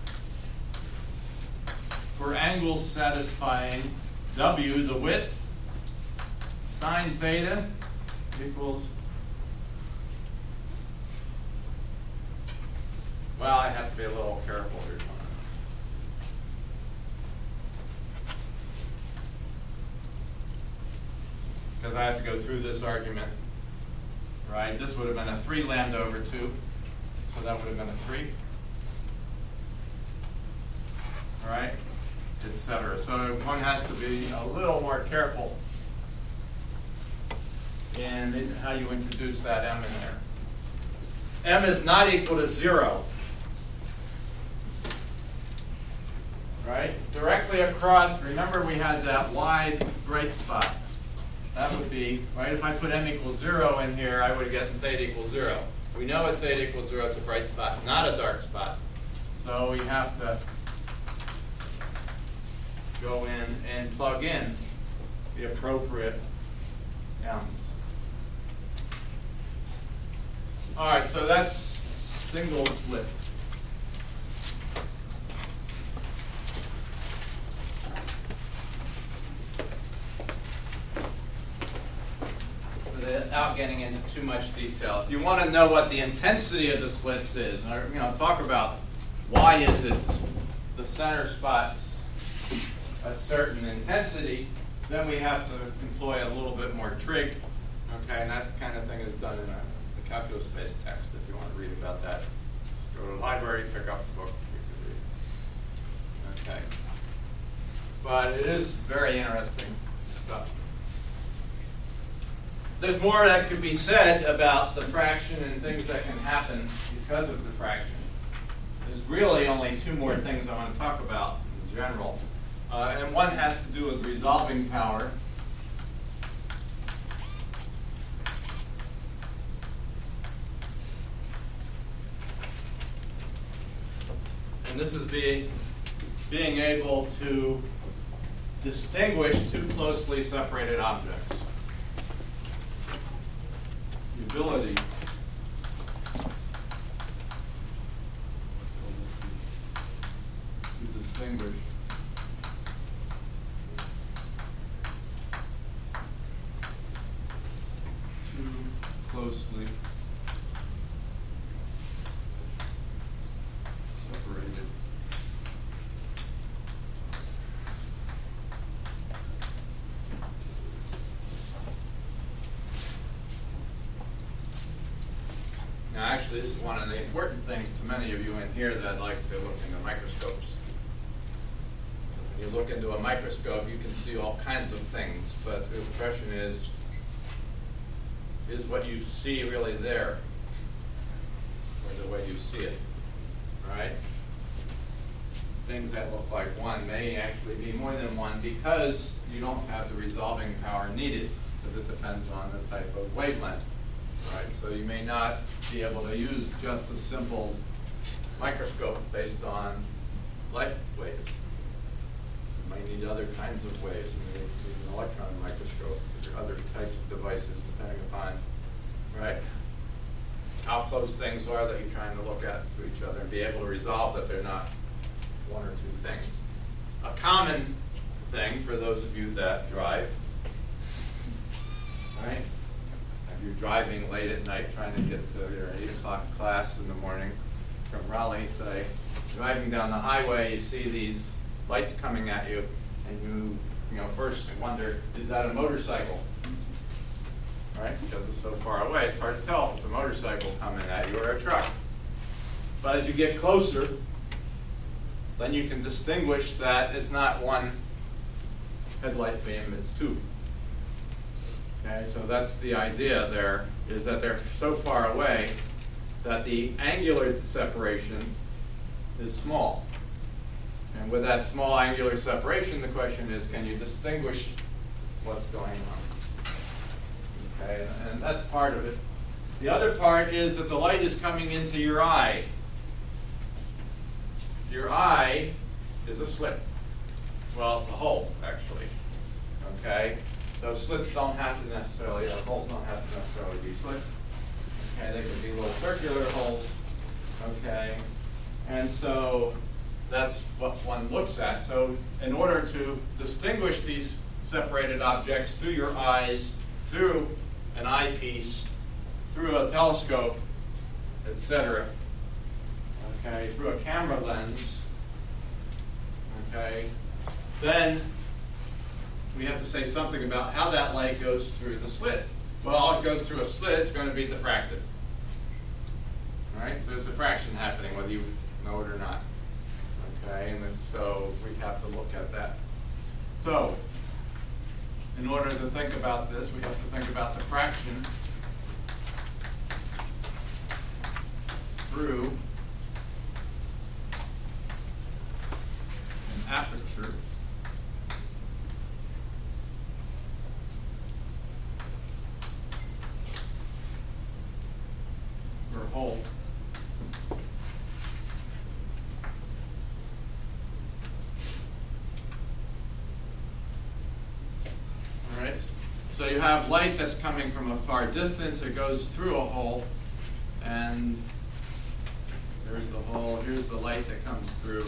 for angles satisfying W, the width, sine theta equals, well, I have to be a little careful here. Because I have to go through this argument, right? This would have been a three lambda over two, so that would have been a three. All right, et cetera. So one has to be a little more careful in how you introduce that m in there. M is not equal to zero. Right? Directly across, remember we had that wide bright spot. That would be, right, if I put m equals zero in here, I would get theta equals zero. We know at theta equals zero, it's a bright spot, not a dark spot. So we have to go in and plug in the appropriate m's. All right, so that's single slit. Without getting into too much detail, if you want to know what the intensity of the slits is, or you know, talk about why is it the center spots a certain intensity, then we have to employ a little bit more trig. Okay, and that kind of thing is done in a, the calculus-based text. If you want to read about that, just go to the library, pick up the book, you can read. Okay, but it is very interesting stuff. There's more that could be said about diffraction and things that can happen because of diffraction. There's really only two more things I want to talk about in general. Uh, and one has to do with resolving power. And this is being, being able to distinguish two closely separated objects. The ability to distinguish two closely separated Now, actually, this is one of the important things to many of you in here that like to look into microscopes. When you look into a microscope, you can see all kinds of things, but the question is, is what you see really there, or the way you see it, right? Things that look like one may actually be more than one because you don't have the resolving power needed, because it depends on the type of wavelength. Right, so you may not be able to use just a simple microscope based on light waves. You might need other kinds of waves. You may need an electron microscope or other types of devices depending upon, right, how close things are that you're trying to look at to each other and be able to resolve that they're not one or two things. A common thing for those of you that drive, right? You're driving late at night trying to get to your eight o'clock class in the morning from Raleigh, say, driving down the highway, you see these lights coming at you, and you, you know, first wonder, is that a motorcycle? right? Because it's so far away, it's hard to tell if it's a motorcycle coming at you or a truck. But as you get closer, then you can distinguish that it's not one headlight beam, it's two. Okay, so that's the idea there, is that they're so far away that the angular separation is small. And with that small angular separation, the question is, can you distinguish what's going on? Okay, and that's part of it. The other part is that the light is coming into your eye. Your eye is a slit. Well, it's a hole, actually. Okay? So slits don't have to necessarily, or holes don't have to necessarily be slits. Okay, they could be little circular holes. Okay? And so that's what one looks at. So in order to distinguish these separated objects through your eyes, through an eyepiece, through a telescope, et cetera, okay, through a camera lens, okay, then we have to say something about how that light goes through the slit. Well, it goes through a slit, it's going to be diffracted. All right, there's diffraction happening whether you know it or not. Okay, and so we have to look at that. So, in order to think about this, we have to think about diffraction through an aperture or hole. All right. So you have light that's coming from a far distance. It goes through a hole, and there's the hole. Here's the light that comes through.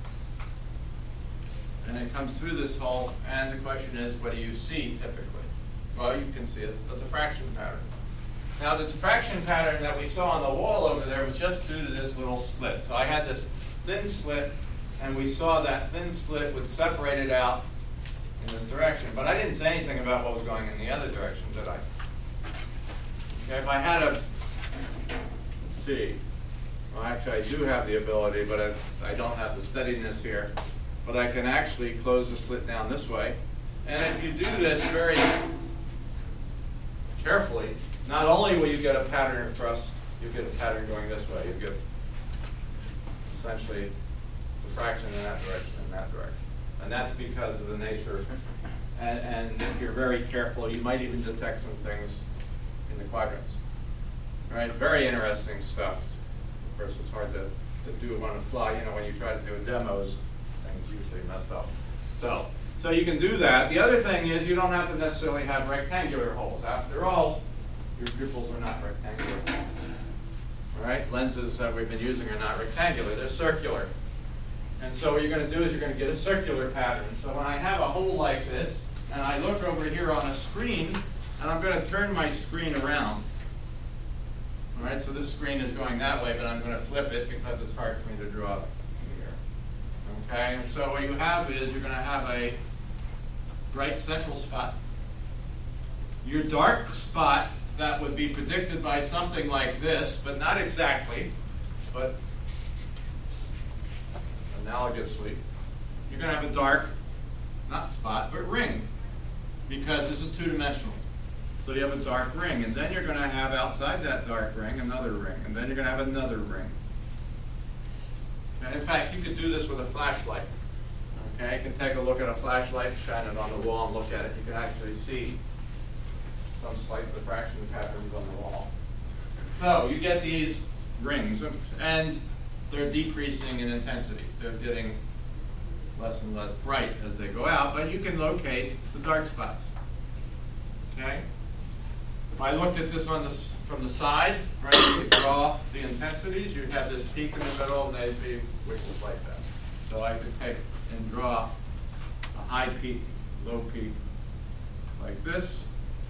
And it comes through this hole, and the question is, what do you see typically? Well, you can see it, the diffraction pattern. Now, the diffraction pattern that we saw on the wall over there was just due to this little slit. So I had this thin slit, and we saw that thin slit would separate it out in this direction. But I didn't say anything about what was going in the other direction, did I? Okay, if I had a, let's see, well, actually I do have the ability, but I, I don't have the steadiness here. But I can actually close the slit down this way. And if you do this very carefully, not only will you get a pattern across, you get a pattern going this way. You get essentially diffraction in that direction and that direction. And that's because of the nature. And, and if you're very careful, you might even detect some things in the quadrants. Right? Very interesting stuff. Of course, it's hard to, to do on the fly. You know, when you try to do demos, things usually messed up. So, so you can do that. The other thing is you don't have to necessarily have rectangular holes. After all, your pupils are not rectangular. All right? Lenses that we've been using are not rectangular. They're circular. And so what you're going to do is you're going to get a circular pattern. So when I have a hole like this, and I look over here on a screen, and I'm going to turn my screen around. All right? So this screen is going that way, but I'm going to flip it because it's hard for me to draw here. Okay? And so what you have is you're going to have a bright central spot. Your dark spot that would be predicted by something like this, but not exactly, but analogously, you're going to have a dark, not spot, but ring, because this is two-dimensional. So you have a dark ring, and then you're going to have outside that dark ring another ring, and then you're going to have another ring. And in fact, you could do this with a flashlight. Okay, you can take a look at a flashlight, shine it on the wall, and look at it. You can actually see some slight diffraction patterns on the wall. So you get these rings, and they're decreasing in intensity. They're getting less and less bright as they go out, but you can locate the dark spots. Okay? If I looked at this on the, from the side, right, you could draw the intensities. You'd have this peak in the middle, and they'd be wiggles like that. So I could take and draw a high peak, low peak, like this.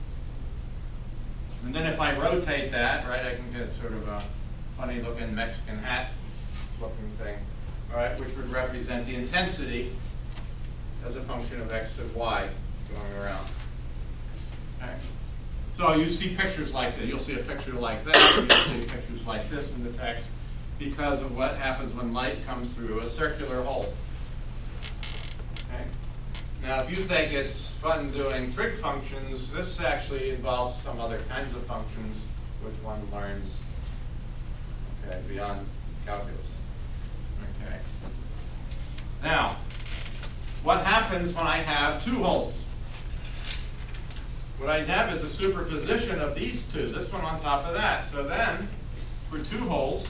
And then if I rotate that, right, I can get sort of a funny looking Mexican hat looking thing, all right, which would represent the intensity as a function of x and y going around. Okay. So you see pictures like this. You'll see a picture like that. You'll see pictures like this in the text because of what happens when light comes through a circular hole. Okay? Now, if you think it's fun doing trig functions, this actually involves some other kinds of functions which one learns, okay, beyond calculus. Okay. Now, what happens when I have two holes? What I have is a superposition of these two, this one on top of that. So then, for two holes,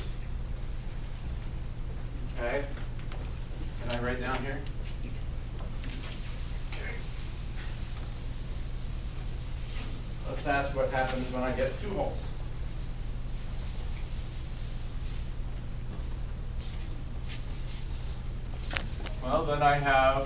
okay, can I write down here? Okay. Let's ask what happens when I get two holes. Well, then I have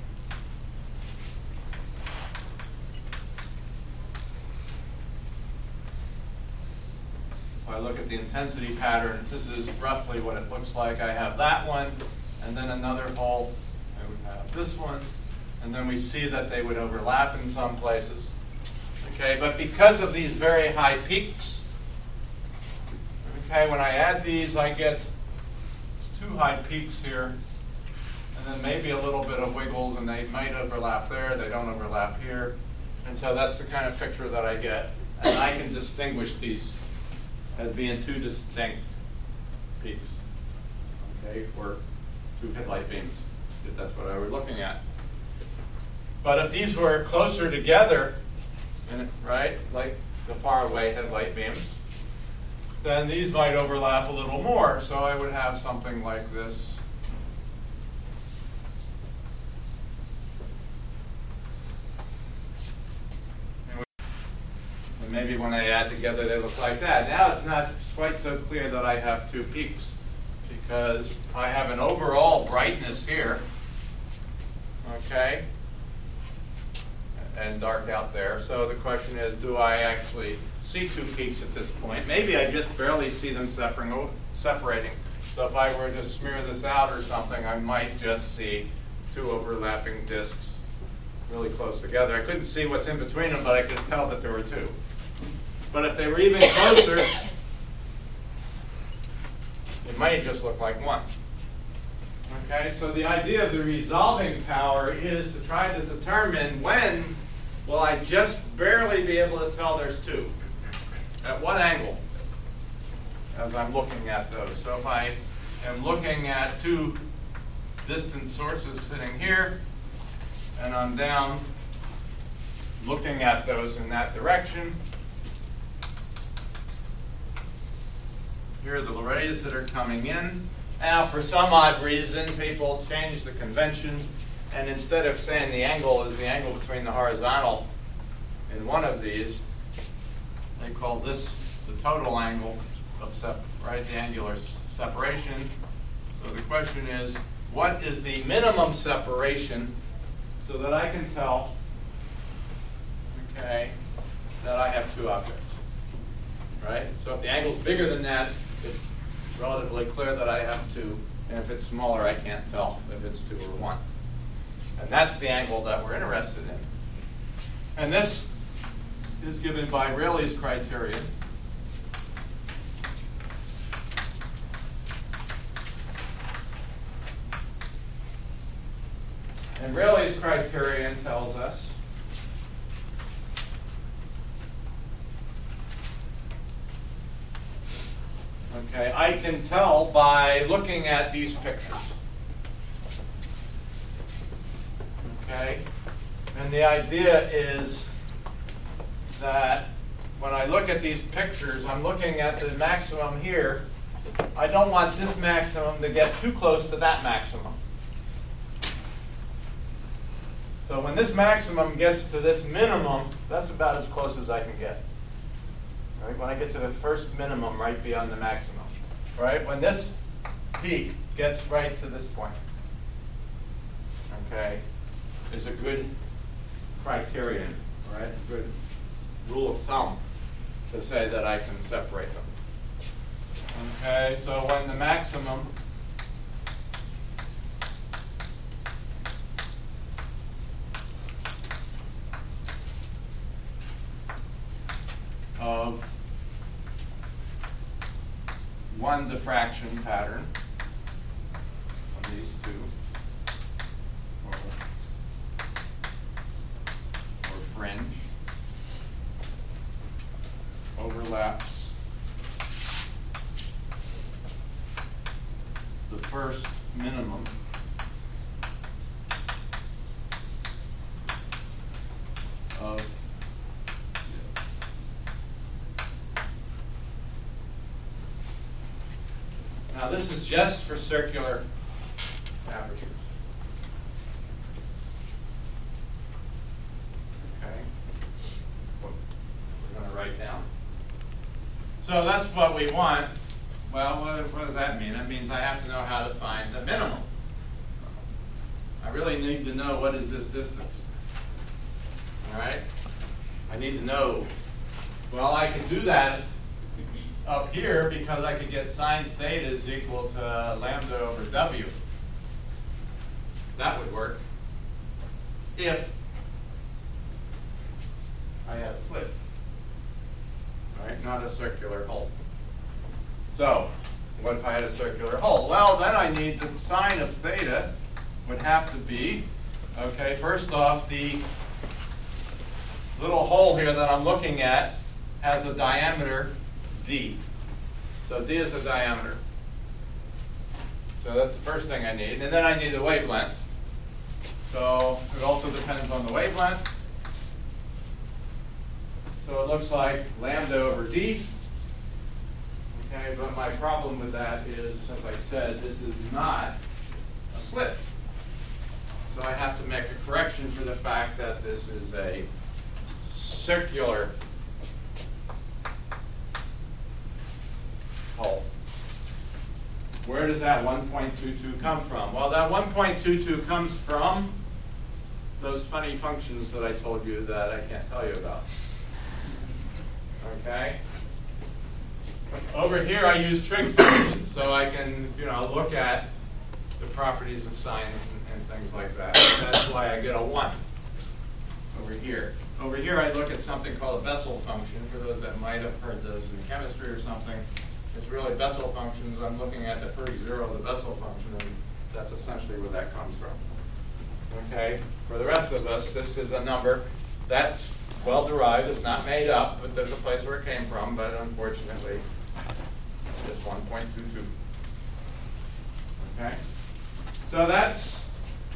if I look at the intensity pattern, this is roughly what it looks like. I have that one, and then another hole. I would have this one, and then we see that they would overlap in some places. Okay, but because of these very high peaks, okay, when I add these, I get two high peaks here, and then maybe a little bit of wiggles, and they might overlap there. They don't overlap here, and so that's the kind of picture that I get, and I can distinguish these as being two distinct peaks, okay, for two headlight beams, if that's what I were looking at. But if these were closer together, and, right, like the far away headlight beams, then these might overlap a little more. So I would have something like this. And maybe when I add together, they look like that. Now it's not quite so clear that I have two peaks because I have an overall brightness here, okay, and dark out there. So the question is, do I actually see two peaks at this point? Maybe I just barely see them separating. separating. So if I were to smear this out or something, I might just see two overlapping disks really close together. I couldn't see what's in between them, but I could tell that there were two. But if they were even closer, it might just look like one. Okay, so the idea of the resolving power is to try to determine when will I just barely be able to tell there's two. At what angle? As I'm looking at those. So if I am looking at two distant sources sitting here, and I'm down looking at those in that direction, here are the rays that are coming in. Now, for some odd reason, people change the convention, and instead of saying the angle is the angle between the horizontal in one of these, they call this the total angle of sep right, the angular separation. So the question is, what is the minimum separation so that I can tell, okay, that I have two objects, right? So if the angle's bigger than that, it's relatively clear that I have two, and if it's smaller, I can't tell if it's two or one. And that's the angle that we're interested in. And this is given by Rayleigh's criterion. And Rayleigh's criterion tells us okay, I can tell by looking at these pictures. Okay? And the idea is that when I look at these pictures, I'm looking at the maximum here. I don't want this maximum to get too close to that maximum. So when this maximum gets to this minimum, that's about as close as I can get. Right? When I get to the first minimum right beyond the maximum. Right? When this peak gets right to this point, okay, is a good criterion, right? A good rule of thumb to say that I can separate them. Okay, so when the maximum diffraction pattern of these two, or, or fringe, overlaps the first minimum of Now this is just for circular apertures. Okay. What we're going to write down. So that's what we want. Well, what, what does that mean? That means I have to know how to find the minimum. I really need to know what is this distance. All right? I need to know. Well, I can do that up here because I could get sine theta is equal to lambda over w. That would work if I had a slit. All right, not a circular hole. So, what if I had a circular hole? Well, then I need the sine of theta would have to be, okay, first off, the little hole here that I'm looking at has a diameter d. So d is the diameter. So that's the first thing I need. And then I need the wavelength. So it also depends on the wavelength. So it looks like lambda over d. Okay, but my problem with that is, as I said, this is not a slit. So I have to make a correction for the fact that this is a circular hole. Where does that one point two two come from? Well, that one point two two comes from those funny functions that I told you that I can't tell you about. Okay? Over here I use trig functions, so I can, you know, look at the properties of sines and, and things like that. And that's why I get a one over here. Over here I look at something called a Bessel function, for those that might have heard those in chemistry or something. It's really Bessel functions. I'm looking at the first zero of the Bessel function, and that's essentially where that comes from. Okay? For the rest of us, this is a number that's well derived. It's not made up, but there's a place where it came from, but unfortunately, it's just one point two two. Okay? So that's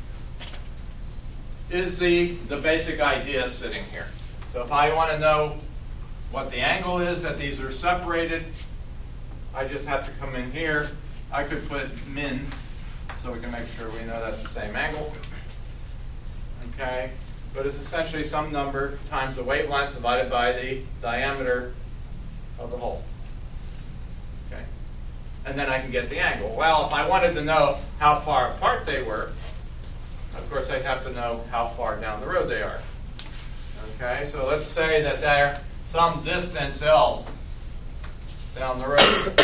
is the, the basic idea sitting here. So if I want to know what the angle is that these are separated, I just have to come in here. I could put min, so we can make sure we know that's the same angle. Okay? But it's essentially some number times the wavelength divided by the diameter of the hole. Okay? And then I can get the angle. Well, if I wanted to know how far apart they were, of course I'd have to know how far down the road they are. Okay? So let's say that they're some distance L down the road.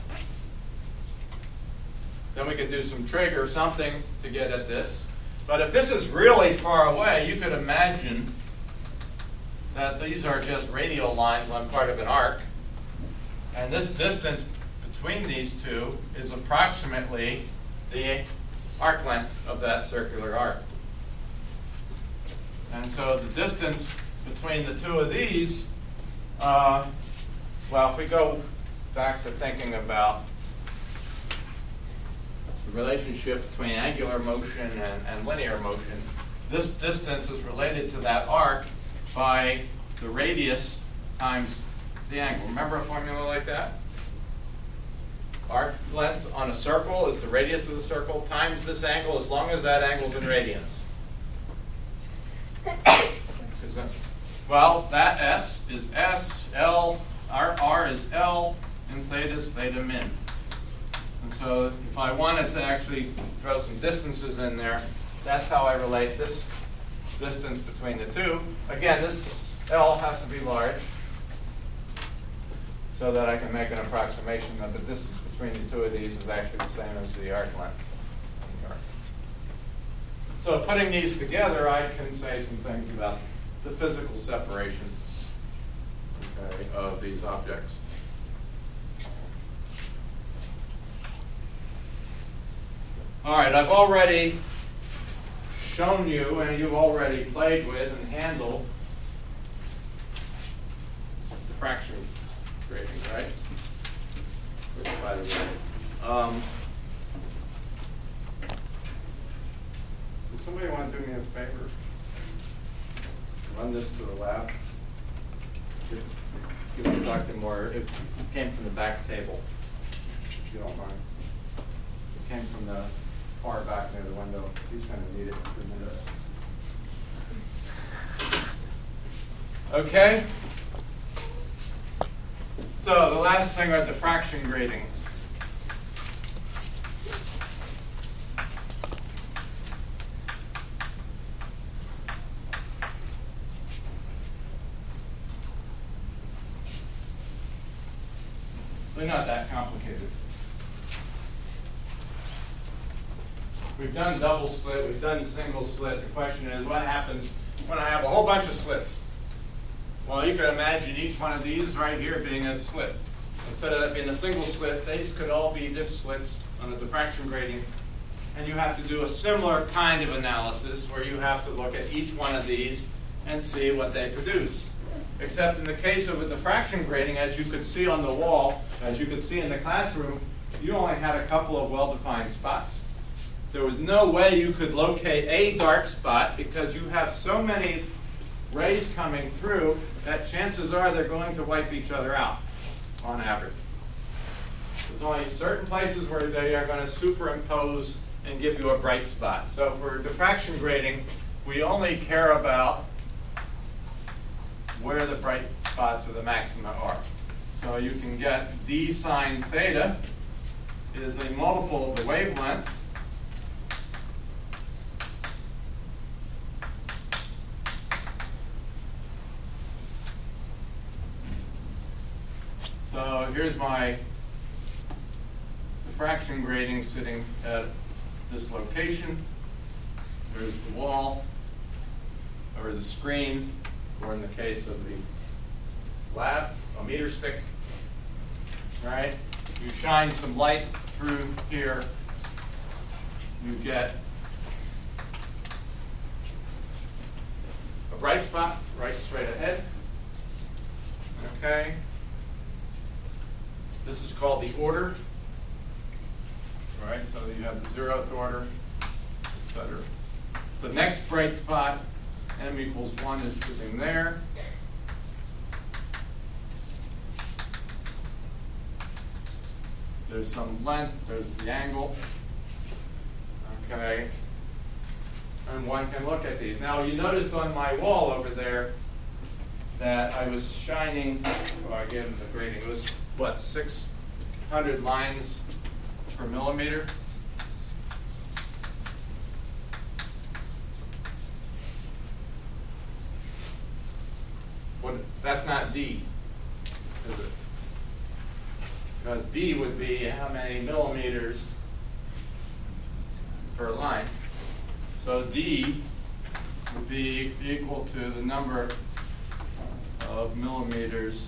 Then we can do some trig or something to get at this. But if this is really far away, you could imagine that these are just radial lines on part of an arc. And this distance between these two is approximately the arc length of that circular arc. And so the distance between the two of these, uh, well, if we go back to thinking about the relationship between angular motion and, and linear motion, this distance is related to that arc by the radius times the angle. Remember a formula like that? Arc length on a circle is the radius of the circle times this angle, as long as that angle is in radians. Well, that S is S, L, R, R is L, and theta is theta min. And so if I wanted to actually throw some distances in there, that's how I relate this distance between the two. Again, this L has to be large so that I can make an approximation that the distance between the two of these is actually the same as the arc length. So putting these together, I can say some things about the physical separation, okay, of these objects. All right, I've already shown you, and you've already played with and handled diffraction grading, right? Which, by the way, um, does somebody want to do me a favor? Run this to the lab. Give, give Doctor Moore. It came from the back table, if you don't mind. It came from the far back near the window. He's going to need it for minutes. Okay. So the last thing are diffraction gratings. They're not that complicated. We've done double slit, we've done single slit. The question is, what happens when I have a whole bunch of slits? Well, you can imagine each one of these right here being a slit. Instead of it being a single slit, these could all be diff slits on a diffraction grating. And you have to do a similar kind of analysis where you have to look at each one of these and see what they produce. Except in the case of a diffraction grating, as you could see on the wall, as you could see in the classroom, you only had a couple of well-defined spots. There was no way you could locate a dark spot because you have so many rays coming through that chances are they're going to wipe each other out on average. There's only certain places where they are going to superimpose and give you a bright spot. So for diffraction grating, we only care about where the bright spots or the maxima are. So you can get d sine theta is a multiple of the wavelength So here's my diffraction grating sitting at this location. There's the wall, or the screen, or in the case of the lab, a meter stick. All right? You shine some light through here, you get a bright spot right straight ahead. Okay? This is called the order, right? So you have the zeroth order, et cetera. The next bright spot, m equals one, is sitting there. There's some length, there's the angle. Okay. And one can look at these. Now you noticed on my wall over there that I was shining, oh, I gave them the grading, it was what, six hundred lines per millimeter? What, that's not D, is it? Because D would be how many millimeters per line. So D would be equal to the number of millimeters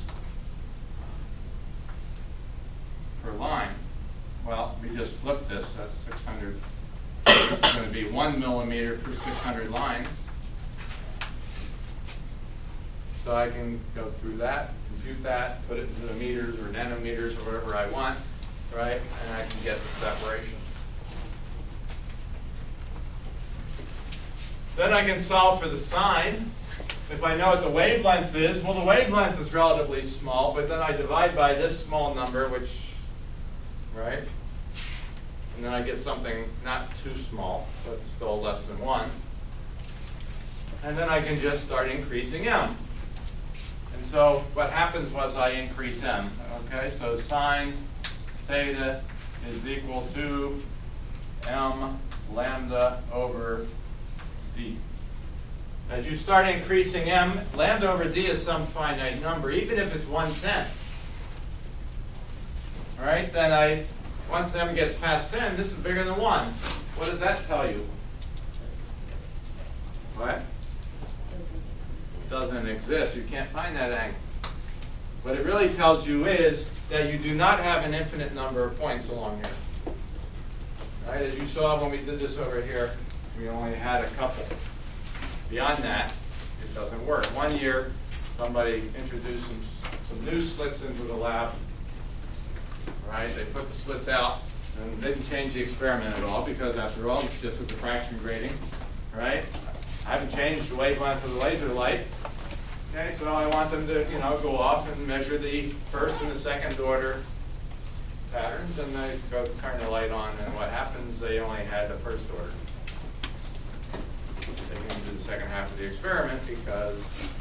per line. Well, we just flipped this, that's six hundred. This is going to be one millimeter per six hundred lines. So I can go through that, compute that, put it into the meters or nanometers or whatever I want, right? And I can get the separation. Then I can solve for the sine. If I know what the wavelength is, well, the wavelength is relatively small, but then I divide by this small number, which, right? And then I get something not too small, but still less than one. And then I can just start increasing m. And so what happens was I increase m. Okay, so sine theta is equal to m lambda over d. As you start increasing m, lambda over d is some finite number, even if it's one tenth. All right, then I, once m gets past ten, this is bigger than one. What does that tell you? What? Doesn't exist. You can't find that angle. What it really tells you is that you do not have an infinite number of points along here. Right? as you saw when we did this over here, we only had a couple. Beyond that, it doesn't work. One year, somebody introduced some, some new slits into the lab. Right? They put the slits out and didn't change the experiment at all because, after all, it's just a diffraction grating. Right? I haven't changed the wavelength of the laser light. Okay, so I want them to, you know, go off and measure the first and the second order patterns, and they go turn the light on, and what happens? They only had the first order. They didn't do the second half of the experiment because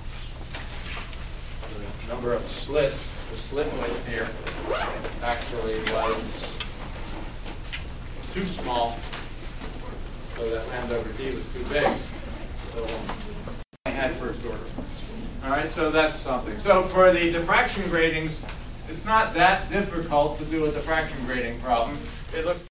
the number of slits, the slit width here, actually was too small, so that lambda over d was too big. So I had first order. All right, so that's something. So for the diffraction gratings, it's not that difficult to do a diffraction grating problem. It looks